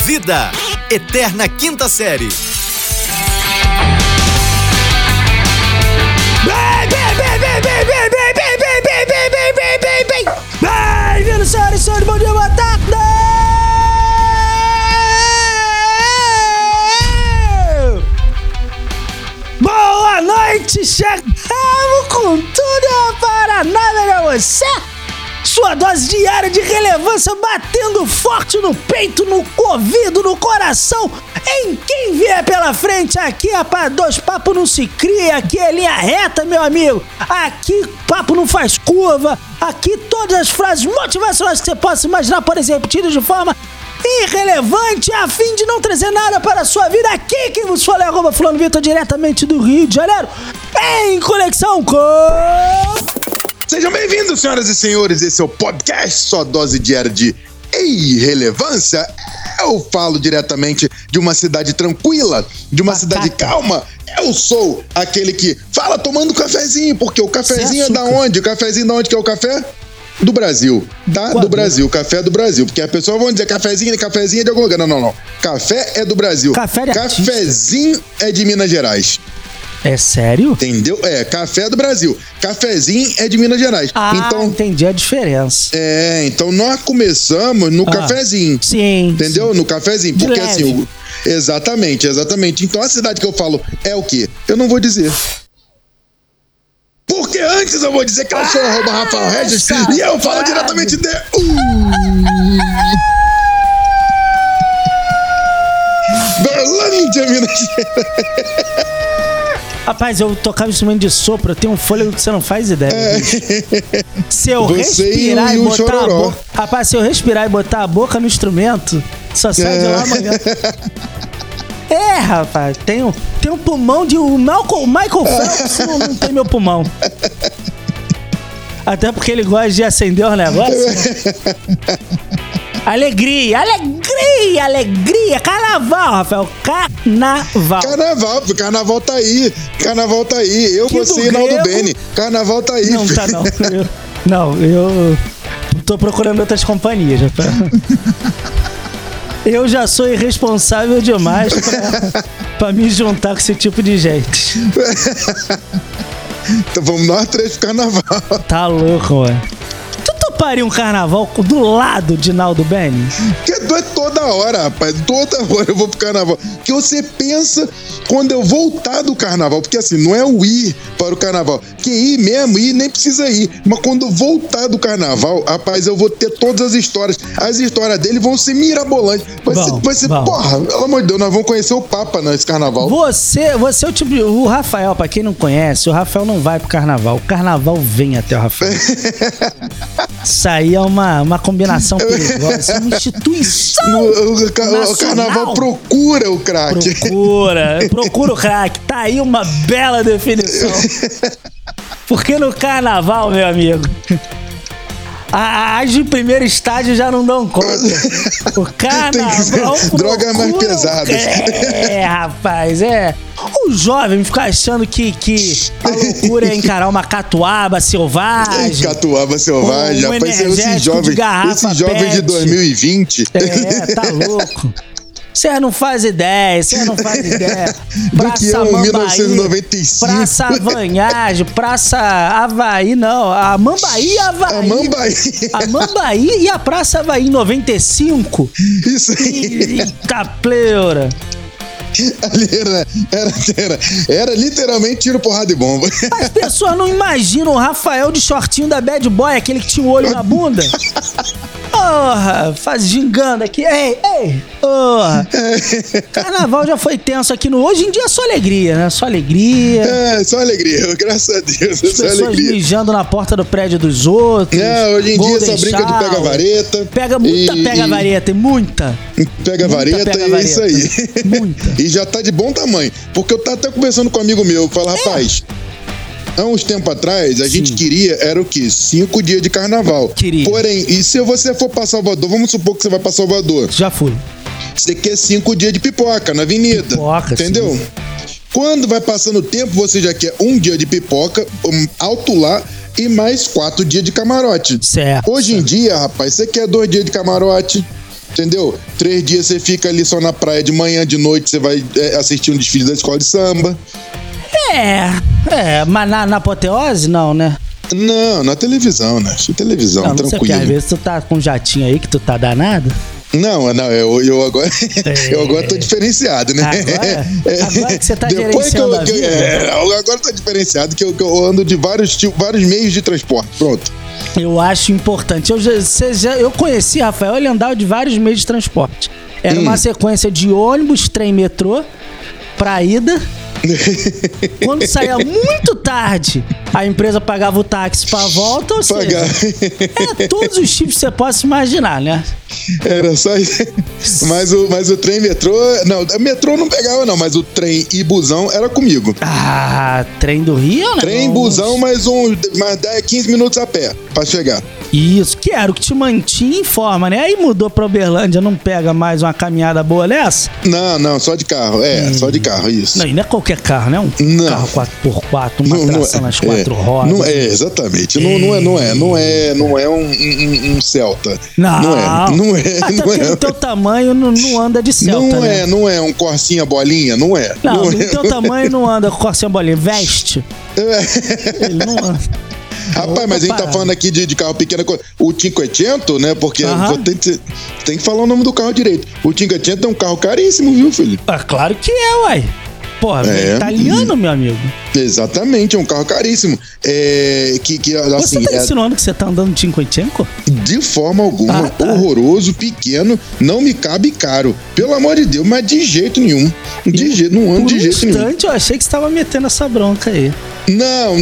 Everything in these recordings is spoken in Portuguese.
Vida, Eterna Quinta Série. Bem-vindos, senhoras e senhores, bom dia, boa tarde! Boa noite, chegamos com tudo para nada pra você! Sua dose diária de relevância batendo forte no peito, no ouvido, no coração. Em quem vier pela frente, aqui, rapaz, dois papos não se cria, aqui é linha reta, meu amigo. Aqui papo não faz curva, aqui todas as frases motivacionais que você possa imaginar podem ser repetidas de forma irrelevante, a fim de não trazer nada para a sua vida. Aqui quem vos fala é Fulano Vitor, diretamente do Rio de Janeiro, em conexão com... Sejam bem-vindos, senhoras e senhores, esse é o podcast Sua Dose Diária de Irrelevância. Eu falo diretamente de uma cidade tranquila, de uma cidade calma. Eu sou aquele que fala tomando cafezinho, porque o cafezinho é da onde? O cafezinho da onde que é o café? Do Brasil, tá? Do Brasil, café é do Brasil, porque as pessoas vão dizer cafezinho é de algum lugar. Não. Café é do Brasil. Cafezinho é de Minas Gerais. É sério? Entendeu? É, café do Brasil. Cafezinho é de Minas Gerais. Então, entendi a diferença. Então nós começamos no cafezinho. Sim. Entendeu? Sim. No cafezinho. Porque assim, exatamente. Então a cidade que eu falo é o quê? Eu não vou dizer. Porque antes eu vou dizer que eu sou o Rafael Regis e eu falo diretamente de... Berlândia, Minas Gerais. Rapaz, eu tocava instrumento de sopro, eu tenho um fôlego que você não faz ideia. Se eu respirar e botar a boca... Rapaz, se eu respirar e botar a boca no instrumento, só sai de lá amanhã. Rapaz, tem um pulmão de... O Michael Phelps não tem meu pulmão. Até porque ele gosta de acender os negócios. Alegria! Carnaval, Rafael! Carnaval tá aí! Eu, você e Naldo Bene. Carnaval tá aí. Não tá, não. Eu tô procurando outras companhias. Eu já sou irresponsável demais pra me juntar com esse tipo de gente. Então vamos nós três pro carnaval. Tá louco, ué. Toparia um carnaval do lado de Naldo Bene? Que é toda hora, rapaz. Toda hora eu vou pro carnaval. Que você pensa quando eu voltar do carnaval. Porque assim, não é o ir para o carnaval. Que ir mesmo, ir nem precisa ir. Mas quando eu voltar do carnaval, rapaz, eu vou ter todas as histórias. As histórias dele vão ser mirabolantes. Vai ser, porra, pelo amor de Deus, nós vamos conhecer o Papa nesse carnaval. Você é o tipo de... O Rafael, pra quem não conhece, o Rafael não vai pro carnaval. O carnaval vem até o Rafael. Isso aí é uma combinação perigosa, uma instituição. O carnaval procura o craque. Procura o craque. Tá aí uma bela definição. Porque no carnaval, meu amigo, as de primeiro estágio já não dão conta. O carnaval droga mais pesada. Rapaz, o jovem fica achando que a loucura é encarar uma catuaba selvagem. Catuaba selvagem, rapaz, esses jovens de 2020. Tá louco. Você não faz ideia. Do que é um 1995. Praça Avanhagem, Praça Havaí, não. A Mambaí e Havaí. A Mambaí e a Praça Havaí em 95. Isso aí. Eita pleura. Ali era literalmente tiro, porrada e bomba. As pessoas não imaginam o Rafael de shortinho da Bad Boy, aquele que tinha o olho na bunda. Porra, faz gingando aqui. Ei, porra. Carnaval já foi tenso aqui no... Hoje em dia é só alegria, né? Só alegria. Só alegria, graças a Deus. As pessoas mijando na porta do prédio dos outros. Hoje em dia só brinca de pega-vareta. Pega-vareta, muita. Pega-vareta e é isso aí. Muita. E já tá de bom tamanho. Porque eu tava até conversando com um amigo meu. Fala, rapaz... Há uns tempos atrás, a gente queria, era o quê? 5 dias de carnaval. Porém, e se você for pra Salvador, vamos supor que você vai pra Salvador. Já fui. Você quer 5 dias de pipoca na avenida. Entendeu? Sim. Quando vai passando o tempo, você já quer 1 dia de pipoca, alto lá, e mais 4 dias de camarote. Certo. Hoje em dia, rapaz, você quer 2 dias de camarote, entendeu? 3 dias você fica ali só na praia de manhã, de noite você vai assistir um desfile da escola de samba. Mas na apoteose, não, né? Não, na televisão, né? Televisão, não tranquilo. Não sei porque às vezes tu tá com um jatinho aí que tu tá danado. Não, eu agora eu agora tô diferenciado, né? Agora que você tá gerenciando a vida. Agora tô diferenciado, que eu ando de vários meios de transporte, pronto. Eu acho importante. Eu conheci, Rafael, ele andava de vários meios de transporte. Era uma sequência de ônibus, trem, metrô, pra ida. Quando saía muito tarde, a empresa pagava o táxi pra volta, ou seja, todos os tipos que você possa imaginar, né? Era só isso. Mas o trem metrô... Não, metrô não pegava não, mas o trem e busão era comigo. Trem do Rio, né? Trem, busão, mais 10, 15 minutos a pé pra chegar. Isso, que era o que te mantinha em forma, né? Aí mudou pra Uberlândia, não pega mais uma caminhada boa dessa? Não, só de carro, só de carro, isso. Não, e não é qualquer carro, né? Carro 4x4, uma tração nas 4 rodas. Não é, exatamente. Não é um Celta. Não é. Até porque o teu tamanho não anda de Celta, né? Não é um Corsinha bolinha, não é. Não, o teu tamanho não anda com Corsinha bolinha, veste. Ele não anda. Rapaz, mas a gente tá falando aqui de carro pequeno, o 500, né? Porque tem que falar o nome do carro direito. O 500 é um carro caríssimo, viu, filho? Claro que é, uai. Porra, italiano, meu amigo. Exatamente, é um carro caríssimo. Você tá insinuando que você tá andando de 500? De forma alguma. Horroroso, pequeno, não me cabe caro. Pelo amor de Deus, mas de jeito nenhum. Não ando de jeito nenhum. Eu achei que você tava metendo essa bronca aí. Não.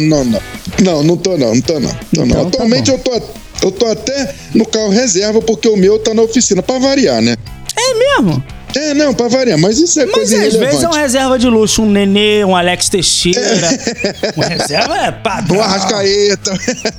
Não tô não. Então, atualmente eu tô até no carro reserva, porque o meu tá na oficina, pra variar, né? É mesmo? Não, pra variar, mas isso é coisa irrelevante. Mas às vezes é uma reserva de luxo, um Nenê, um Alex Teixeira. Uma reserva é padrão. Um Arrascaeta.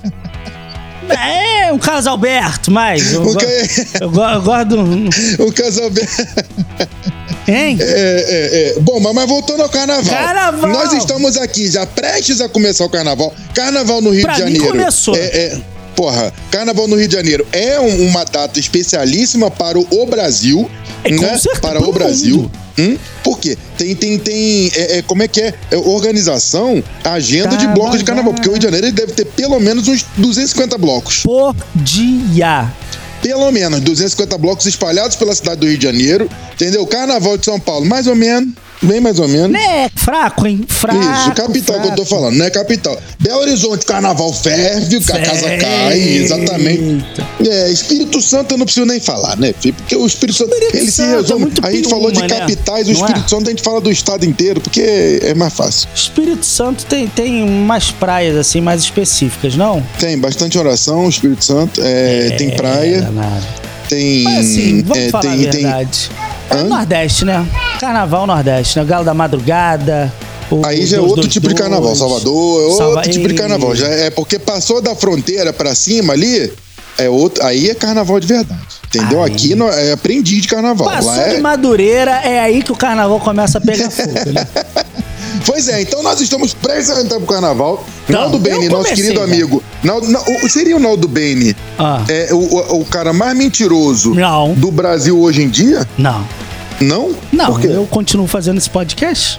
Um Carlos Alberto, mas eu gosto do... O Carlos Alberto. Hein? Bom, mas voltando ao carnaval. Nós estamos aqui já prestes a começar o carnaval. Carnaval no Rio de Janeiro. Mim começou. Carnaval no Rio de Janeiro é uma data especialíssima para o Brasil, né? Para o Brasil. Por quê? Tem como é que é? Organização, agenda de blocos de carnaval. Porque o Rio de Janeiro ele deve ter pelo menos uns 250 blocos. Por dia. Pelo menos 250 blocos espalhados pela cidade do Rio de Janeiro, entendeu? Carnaval de São Paulo, mais ou menos, bem mais ou menos. Fraco, hein? Isso, capital que eu tô falando, não é capital. Belo Horizonte, carnaval ferve, a casa cai, exatamente. Espírito Santo eu não preciso nem falar, né, filho? Porque o Espírito Santo, ele se resume. A gente falou de capitais, o Espírito Santo a gente fala do estado inteiro, porque é mais fácil. O Espírito Santo tem umas praias, assim, mais específicas, não? Tem bastante oração, o Espírito Santo, tem praia. Tem. Mas assim, vamos falar a verdade. É Nordeste, né? Carnaval Nordeste, né? Galo da Madrugada. Aí já é outro tipo de carnaval. Salvador é outro tipo de carnaval. Já é porque passou da fronteira pra cima ali, aí é carnaval de verdade. Entendeu? Aqui é aprendiz de carnaval. Passou de Madureira, é aí que o carnaval começa a pegar fogo, né? Pois é, então nós estamos prestes a entrar pro carnaval. Naldo Bene, nosso querido amigo. Seria o Naldo Bene o cara mais mentiroso do Brasil hoje em dia? Não. Não? Não, por quê? Eu continuo fazendo esse podcast.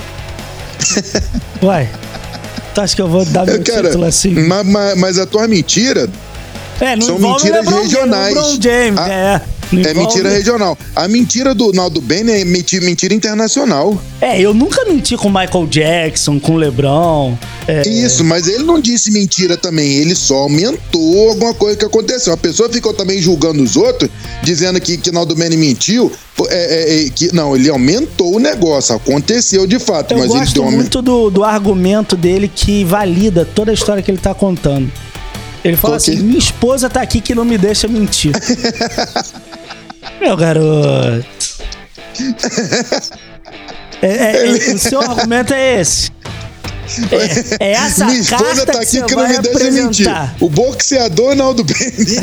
Uai, tu acha que eu vou dar meu título assim? Mas a tua mentira são mentiras regionais. É mentira regional. A mentira do Naldo Bene é mentira internacional. Eu nunca menti com Michael Jackson, com LeBron. Isso, mas ele não disse mentira também. Ele só aumentou alguma coisa que aconteceu. A pessoa ficou também julgando os outros, dizendo que Naldo Bene mentiu. Não, ele aumentou o negócio. Aconteceu de fato. Eu gosto muito do argumento dele que valida toda a história que ele tá contando. Ele fala assim, minha esposa tá aqui que não me deixa mentir. Meu garoto. O seu argumento é esse. É essa minha esposa carta tá aqui que não me deixa mentir. O boxeador Naldo Bene.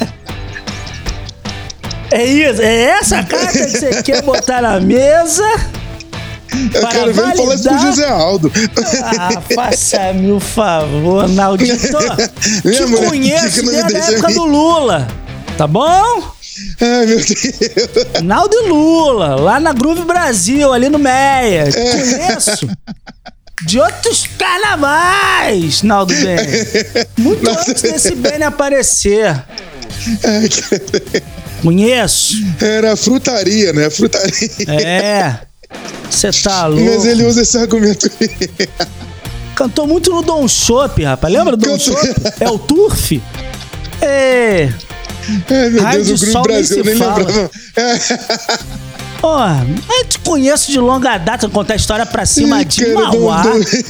É isso. É essa carta que você quer botar na mesa. Eu quero ver ele falar isso pro José Aldo. Faça-me o favor, Naldito. Te conheço desde a época do Lula. Tá bom? Ai, meu Deus. Naldo e Lula, lá na Groove Brasil, ali no Meia. Conheço. De outros carnavais, Naldo Bene. Muito antes desse Bene aparecer. Conheço. Era frutaria, né? Frutaria. É. Você tá louco. Mas ele usa esse argumento. Cantou muito no Dom Chopp, rapaz. Lembra do Dom Chopp? É o Turf? É. Ai, meu Raio Deus, de o Grupo Sol nem Brasil, se nem fala. lembrava. Ó, eu te conheço de longa data, contar a história pra cima de Cara, Mauá.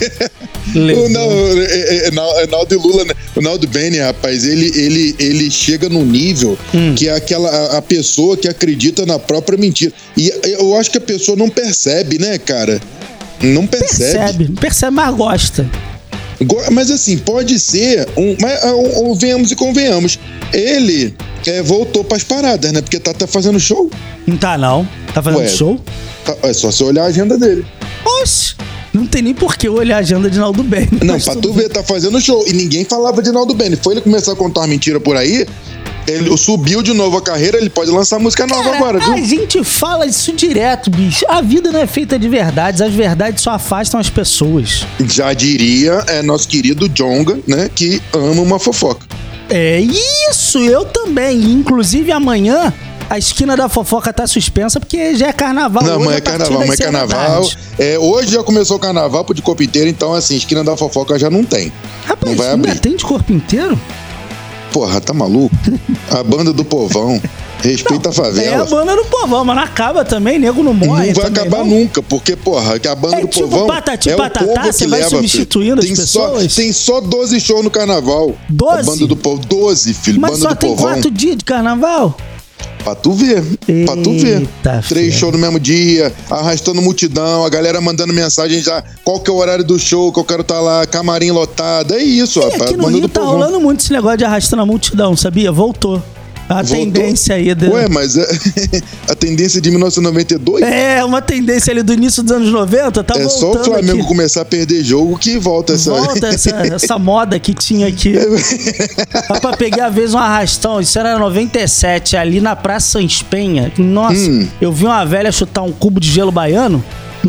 O Naldo e Lula, né? O Naldo Bene, rapaz, ele chega num nível que é a pessoa que acredita na própria mentira. E eu acho que a pessoa não percebe, né, cara? Não percebe. Percebe, mas gosta. Mas assim, pode ser mas venhamos e convenhamos. Ele voltou pras paradas, né? Porque tá fazendo show. Não tá, não. Tá fazendo show? É só você olhar a agenda dele. Oxe, não tem nem por que eu olhar a agenda de Naldo Bene. Não, pra tu ver, tá fazendo show. E ninguém falava de Naldo Bene. Foi ele começar a contar uma mentira por aí, ele subiu de novo a carreira, ele pode lançar música nova agora, viu? A gente fala isso direto, bicho. A vida não é feita de verdades, as verdades só afastam as pessoas. Já diria nosso querido Djonga, né, que ama uma fofoca. É isso, eu também. Inclusive amanhã a esquina da fofoca tá suspensa porque já é carnaval. Não, hoje, mas é carnaval, mas é carnaval. Hoje já começou o carnaval de corpo inteiro, então assim, esquina da fofoca já não tem. Rapaz, não vai abrir. Tem de corpo inteiro? Porra, tá maluco? A banda do povão. Respeita a favela. É a banda do povão, mas não acaba também, nego não morre. Não vai também, acabar não? nunca, porque, porra, a banda do tipo povão Patati é o Patatá, povo que você vai leva, substituindo filho. as pessoas? Tem só 12 shows no carnaval. 12? A banda do povo, 12, filho. Mas banda só do tem povão. 4 dias de carnaval? Pra tu ver, pra tu ver. Eita, 3 shows no mesmo dia, arrastando multidão, a galera mandando mensagem já, qual que é o horário do show, que eu quero estar lá, camarim lotado, é isso, rapaz. Aqui no Rio tá rolando muito esse negócio de arrastando a multidão, sabia? Voltou. A tendência aí. Ué, mas a tendência de 1992? É, uma tendência ali do início dos anos 90, tá voltando. É só o Flamengo aqui. começar a perder jogo que volta essa... Volta essa moda que tinha aqui. Rapaz, peguei a vez um arrastão, isso era 97, ali na Praça Sans Penha. Nossa, eu vi uma velha chutar um cubo de gelo baiano.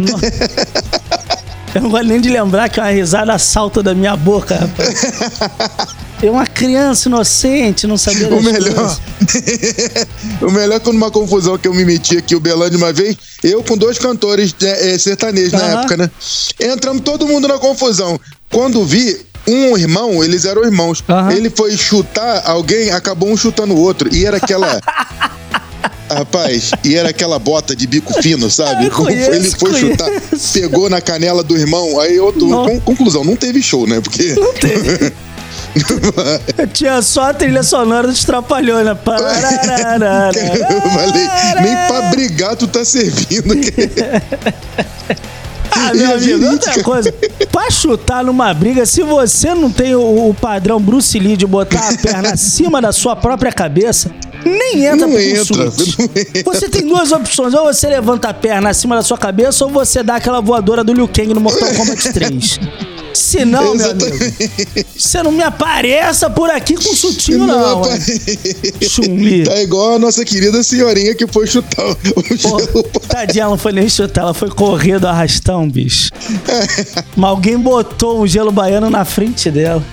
Eu não gosto nem de lembrar que uma risada salta da minha boca, rapaz. Eu, uma criança inocente, não sabia das coisas. O melhor quando uma confusão que eu me meti aqui, o Belândia uma vez, eu com 2 cantores sertanejos na época, né? Entramos todo mundo na confusão. Quando vi, um irmão, eles eram irmãos, ele foi chutar alguém, acabou um chutando o outro. E era aquela... Rapaz, e era aquela bota de bico fino, sabe? Ele foi chutar, pegou na canela do irmão, aí outro... Conclusão, não teve show, né? Porque... Não teve. Tinha só a trilha sonora dos Trapalhões, né? Eu falei, nem pra brigar tu tá servindo. Meu amigo, outra coisa. Pra chutar numa briga, se você não tem o padrão Bruce Lee de botar a perna acima da sua própria cabeça, nem entra pro chute. Você tem 2 opções. Ou você levanta a perna acima da sua cabeça, ou você dá aquela voadora do Liu Kang no Mortal Kombat 3. Se não, meu amigo, você não me apareça por aqui com chutinho, não. Chun-Li. Tá igual a nossa querida senhorinha que foi chutar o gelo. Tadinha, ela não foi nem chutar, ela foi correr do arrastão, bicho. Mas alguém botou um gelo baiano na frente dela.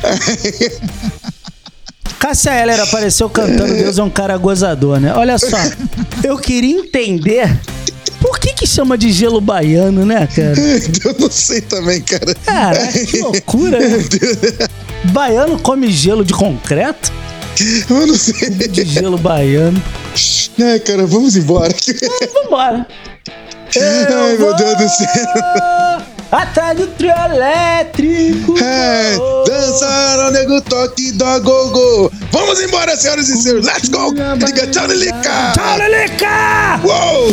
Cássia Eller apareceu cantando Deus é um cara gozador, né? Olha só, eu queria entender por que chama de gelo baiano, né, cara? Eu não sei também, cara. Caraca, que loucura, né? Baiano come gelo de concreto? Eu não sei. De gelo baiano. Cara, vamos embora. Vambora. Ai, meu Deus do céu. Atrás do trio elétrico. Dançaram, nego, toque do agogô. Vamos embora, senhoras e senhores. Let's go. Diga tchau, Lilica. Tchau, Lilica. Uou.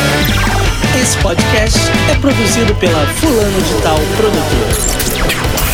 Esse podcast é produzido pela Fulano de Tal Produtora.